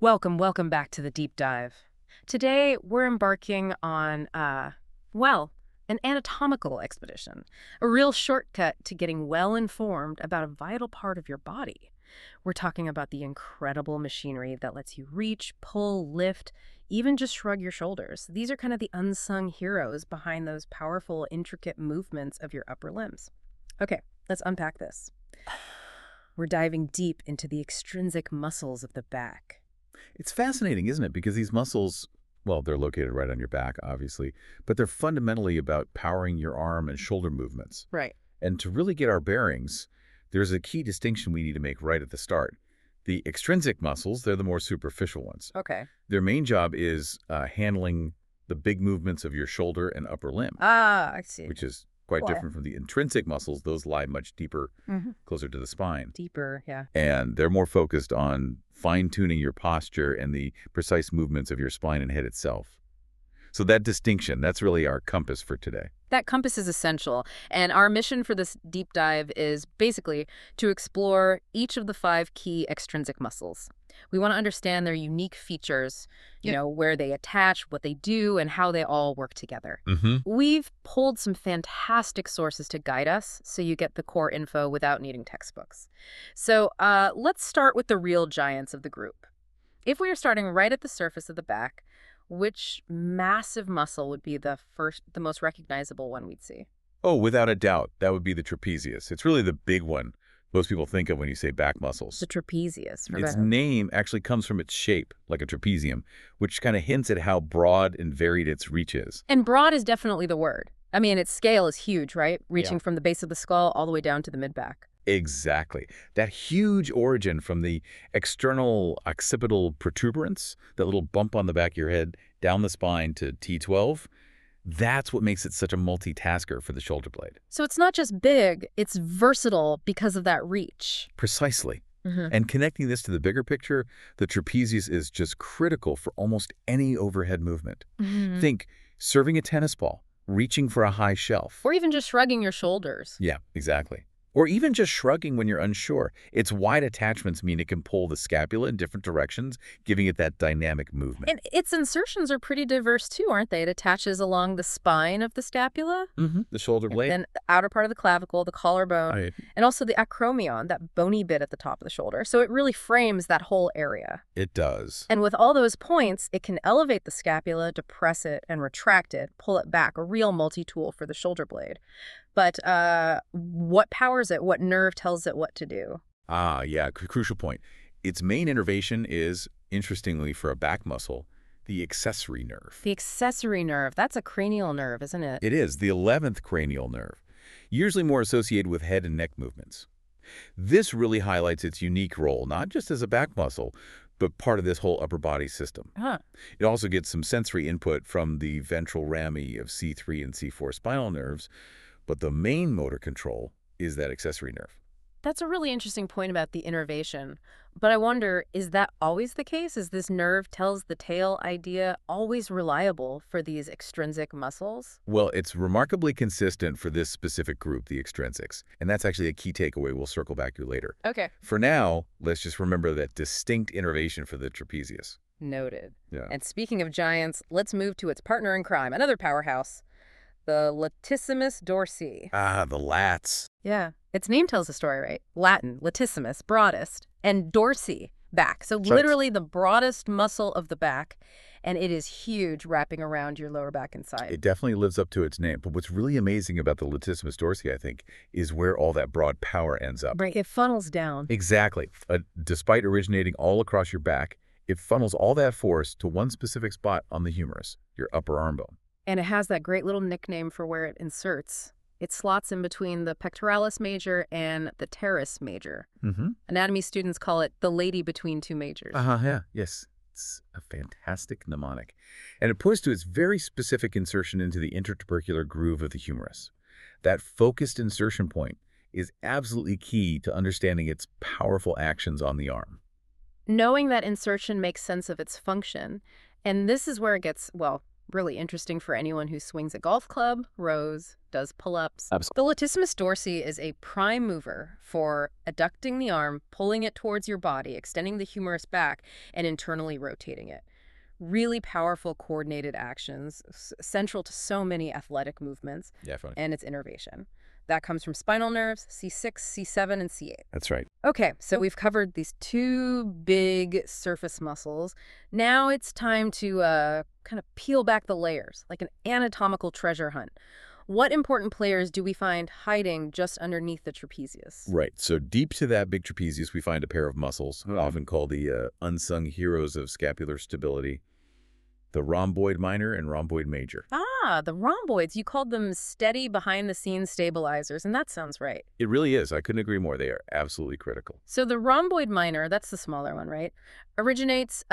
Welcome back to the deep dive. Today, we're embarking on, an anatomical expedition, a real shortcut to getting well informed about a vital part of your body. We're talking about the incredible machinery that lets you reach, pull, lift, even just shrug your shoulders. These are kind of the unsung heroes behind those powerful, intricate movements of your upper limbs. Okay, let's unpack this. We're diving deep into the extrinsic muscles of the back. It's fascinating, isn't it? Because these muscles, well, they're located right on your back, obviously, but they're fundamentally about powering your arm and shoulder movements. Right. And to really get our bearings, there's a key distinction we need to make right at the start. The extrinsic muscles, they're the more superficial ones. Okay. Their main job is handling the big movements of your shoulder and upper limb, Ah, I see. which is quite different from the intrinsic muscles. Those lie much deeper, closer to the spine. Deeper, yeah. And they're more focused on fine-tuning your posture and the precise movements of your spine and head itself. So that distinction, that's really our compass for today. That compass is essential, and our mission for this deep dive is basically to explore each of the 5 key extrinsic muscles. We want to understand their unique features, where they attach, what they do, and how they all work together. We've pulled some fantastic sources to guide us so you get the core info without needing textbooks. So let's start with the real giants of the group. If we are starting right at the surface of the back, which massive muscle would be the most recognizable one we'd see? Oh, without a doubt, that would be the trapezius. It's really the big one most people think of when you say back muscles. The trapezius. Its name actually comes from its shape, like a trapezium, which kind of hints at how broad and varied its reach is. And broad is definitely the word. I mean, its scale is huge, right? Reaching from the base of the skull all the way down to the mid-back. Exactly. That huge origin from the external occipital protuberance, that little bump on the back of your head, down the spine to T12, that's what makes it such a multitasker for the shoulder blade. So it's not just big, it's versatile because of that reach. Precisely. And connecting this to the bigger picture, the trapezius is just critical for almost any overhead movement. Think serving a tennis ball, reaching for a high shelf. Or even just shrugging your shoulders. Yeah, exactly. Or even just shrugging when you're unsure. Its wide attachments mean it can pull the scapula in different directions, giving it that dynamic movement. And its insertions are pretty diverse too, aren't they? It attaches along the spine of the scapula. The shoulder blade. And then the outer part of the clavicle, the collarbone, Right. and also the acromion, that bony bit at the top of the shoulder. So it really frames that whole area. It does. And with all those points, it can elevate the scapula, depress it, and retract it, pull it back, a real multi-tool for the shoulder blade. But what powers it? What nerve tells it what to do? Yeah, crucial point. Its main innervation is, interestingly for a back muscle, the accessory nerve. The accessory nerve, that's a cranial nerve, isn't it? It is, the 11th cranial nerve, usually more associated with head and neck movements. This really highlights its unique role, not just as a back muscle, but part of this whole upper body system. It also gets some sensory input from the ventral rami of C3 and C4 spinal nerves, but the main motor control is that accessory nerve. That's a really interesting point about the innervation. But I wonder, is that always the case? Is this nerve tells the tale idea always reliable for these extrinsic muscles? Well, it's remarkably consistent for this specific group, the extrinsics. And that's actually a key takeaway we'll circle back to later. Okay. For now, let's just remember that distinct innervation for the trapezius. Noted. Yeah. And speaking of giants, let's move to its partner in crime, another powerhouse, the latissimus dorsi. The lats. Yeah. Its name tells the story, right? Latin, latissimus, broadest, and dorsi, back. So literally the broadest muscle of the back, and it is huge wrapping around your lower back and side. It definitely lives up to its name. But what's really amazing about the latissimus dorsi, I think, is where all that broad power ends up. Right. It funnels down. Exactly. Despite originating all across your back, it funnels all that force to one specific spot on the humerus, your upper arm bone. And it has that great little nickname for where it inserts. It slots in between the pectoralis major and the teres major. Anatomy students call it the lady between two majors. Yeah. Yes. It's a fantastic mnemonic. And it points to its very specific insertion into the intertubercular groove of the humerus. That focused insertion point is absolutely key to understanding its powerful actions on the arm. Knowing that insertion makes sense of its function, and this is where it gets, Really interesting for anyone who swings a golf club, rows, does pull-ups. Absolutely. The latissimus dorsi is a prime mover for adducting the arm, pulling it towards your body, extending the humerus back, and internally rotating it. Really powerful coordinated actions, central to so many athletic movements, Definitely. and its innervation. That comes from spinal nerves, C6, C7, and C8. That's right. Okay, so we've covered these two big surface muscles. Now it's time to kind of peel back the layers, like an anatomical treasure hunt. What important players do we find hiding just underneath the trapezius? Right. So deep to that big trapezius, we find a pair of muscles, often called the unsung heroes of scapular stability, the rhomboid minor and rhomboid major. Ah, the rhomboids. You called them steady behind-the-scenes stabilizers, and that sounds right. It really is. I couldn't agree more. They are absolutely critical. So the rhomboid minor, that's the smaller one, right, originates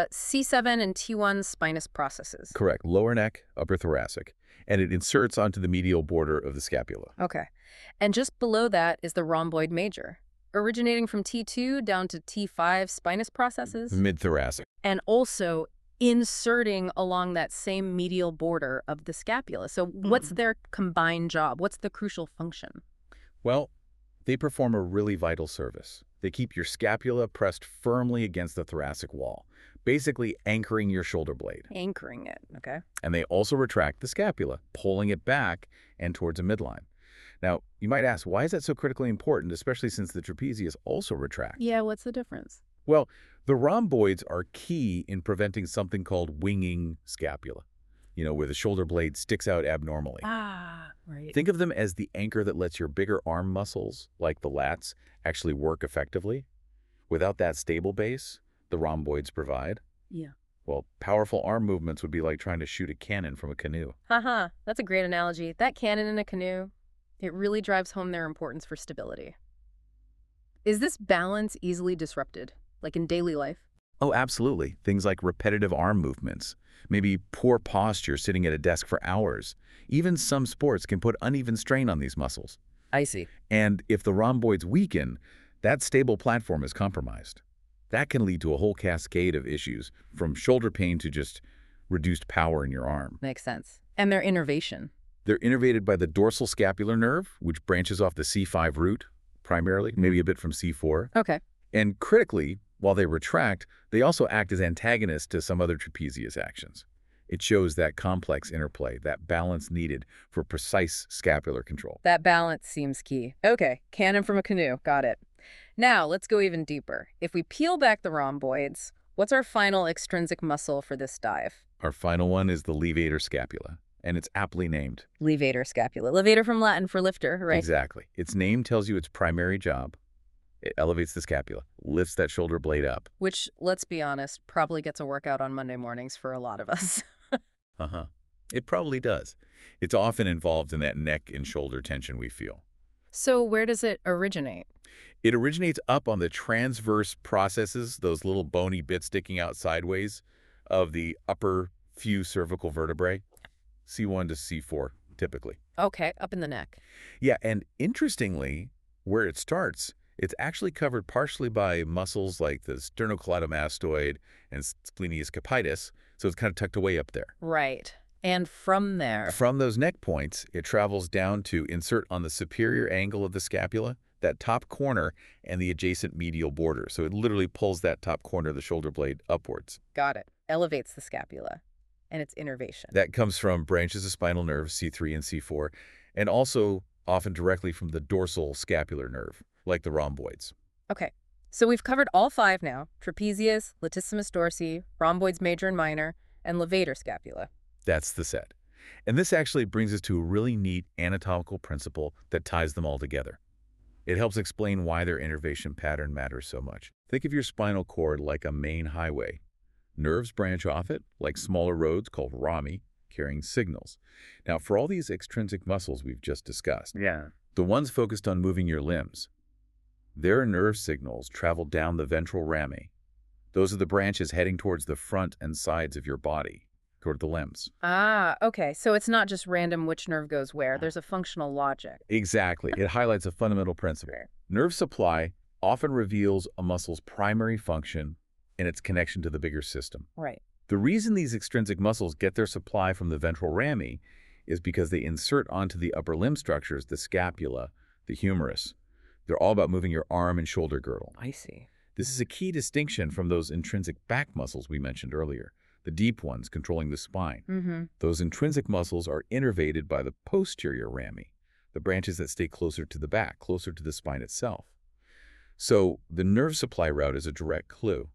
C7 and T1 spinous processes. Correct. Lower neck, upper thoracic. And it inserts onto the medial border of the scapula. Okay. And just below that is the rhomboid major, originating from T2 down to T5 spinous processes. Mid-thoracic. And also inserting along that same medial border of the scapula. So what's their combined job? What's the crucial function? Well, they perform a really vital service. They keep your scapula pressed firmly against the thoracic wall, basically anchoring your shoulder blade. Anchoring it, okay. And they also retract the scapula, pulling it back and towards a midline. Now, you might ask, why is that so critically important, especially since the trapezius also retracts? Yeah, what's the difference? Well, the rhomboids are key in preventing something called winging scapula, where the shoulder blade sticks out abnormally. Ah, right. Think of them as the anchor that lets your bigger arm muscles, like the lats, actually work effectively. Without that stable base the rhomboids provide, Yeah. well, powerful arm movements would be like trying to shoot a cannon from a canoe. Haha, that's a great analogy. That cannon in a canoe, it really drives home their importance for stability. Is this balance easily disrupted, like in daily life? Oh, absolutely. Things like repetitive arm movements, maybe poor posture sitting at a desk for hours. Even some sports can put uneven strain on these muscles. I see. And if the rhomboids weaken, that stable platform is compromised. That can lead to a whole cascade of issues, from shoulder pain to just reduced power in your arm. Makes sense. And their innervation. They're innervated by the dorsal scapular nerve, which branches off the C5 root, primarily, maybe a bit from C4. Okay. And critically, while they retract, they also act as antagonists to some other trapezius actions. It shows that complex interplay, that balance needed for precise scapular control. That balance seems key. Okay, cannon from a canoe. Got it. Now, let's go even deeper. If we peel back the rhomboids, what's our final extrinsic muscle for this dive? Our final one is the levator scapula, and it's aptly named. Levator scapula. Levator from Latin for lifter, right? Exactly. Its name tells you its primary job. It elevates the scapula, lifts that shoulder blade up. Which, let's be honest, probably gets a workout on Monday mornings for a lot of us. Uh-huh. It probably does. It's often involved in that neck and shoulder tension we feel. So where does it originate? It originates up on the transverse processes, those little bony bits sticking out sideways of the upper few cervical vertebrae, C1 to C4, typically. Okay, up in the neck. Yeah, and interestingly, where it starts, it's actually covered partially by muscles like the sternocleidomastoid and splenius capitis, so it's kind of tucked away up there. Right. And from there? From those neck points, it travels down to insert on the superior angle of the scapula, that top corner, and the adjacent medial border. So it literally pulls that top corner of the shoulder blade upwards. Got it. Elevates the scapula and its innervation. That comes from branches of spinal nerve, C3 and C4, and also often directly from the dorsal scapular nerve, like the rhomboids. Okay. So we've covered all five now: trapezius, latissimus dorsi, rhomboids major and minor, and levator scapula. That's the set. And this actually brings us to a really neat anatomical principle that ties them all together. It helps explain why their innervation pattern matters so much. Think of your spinal cord like a main highway. Nerves branch off it, like smaller roads called rami, carrying signals. Now, for all these extrinsic muscles we've just discussed, the ones focused on moving your limbs, their nerve signals travel down the ventral rami. Those are the branches heading towards the front and sides of your body, toward the limbs. Ah, okay. So it's not just random which nerve goes where. There's a functional logic. Exactly. It highlights a fundamental principle. Nerve supply often reveals a muscle's primary function and its connection to the bigger system. Right. The The reason these extrinsic muscles get their supply from the ventral rami is because they insert onto the upper limb structures the scapula, the humerus. They're all about moving your arm and shoulder girdle. I see. This is a key distinction from those intrinsic back muscles we mentioned earlier, the deep ones controlling the spine. Those intrinsic muscles are innervated by the posterior rami, the branches that stay closer to the back, closer to the spine itself. So the nerve supply route is a direct clue.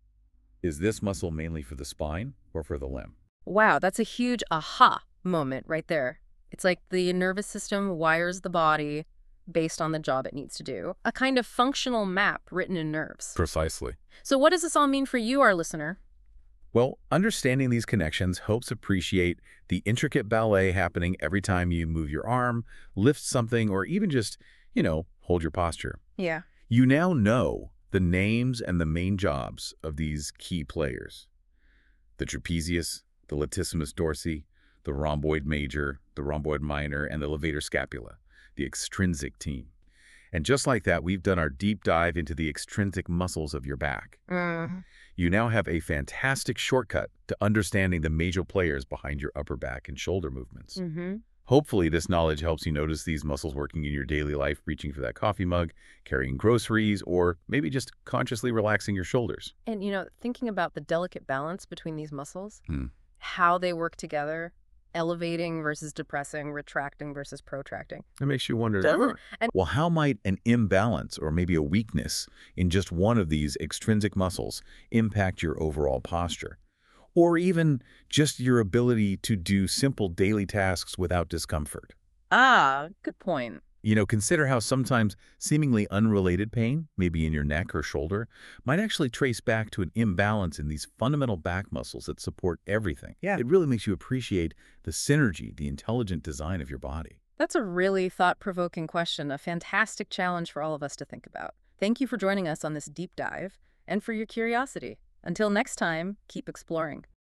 Is this muscle mainly for the spine or for the limb? Wow, that's a huge aha moment right there. It's like the nervous system wires the body based on the job it needs to do. A kind of functional map written in nerves. Precisely. So what does this all mean for you, our listener? Well, understanding these connections helps appreciate the intricate ballet happening every time you move your arm, lift something, or even just, hold your posture. Yeah. You now know the names and the main jobs of these key players. The trapezius, the latissimus dorsi, the rhomboid major, the rhomboid minor, and the levator scapula, the extrinsic team. And just like that, we've done our deep dive into the extrinsic muscles of your back. You now have a fantastic shortcut to understanding the major players behind your upper back and shoulder movements. Hopefully, this knowledge helps you notice these muscles working in your daily life, reaching for that coffee mug, carrying groceries, or maybe just consciously relaxing your shoulders. And, thinking about the delicate balance between these muscles, how they work together, elevating versus depressing, retracting versus protracting. It makes you wonder, well, how might an imbalance or maybe a weakness in just one of these extrinsic muscles impact your overall posture? Or even just your ability to do simple daily tasks without discomfort? Good point. Consider how sometimes seemingly unrelated pain, maybe in your neck or shoulder, might actually trace back to an imbalance in these fundamental back muscles that support everything. Yeah. It really makes you appreciate the synergy, the intelligent design of your body. That's a really thought-provoking question, a fantastic challenge for all of us to think about. Thank you for joining us on this deep dive and for your curiosity. Until next time, keep exploring.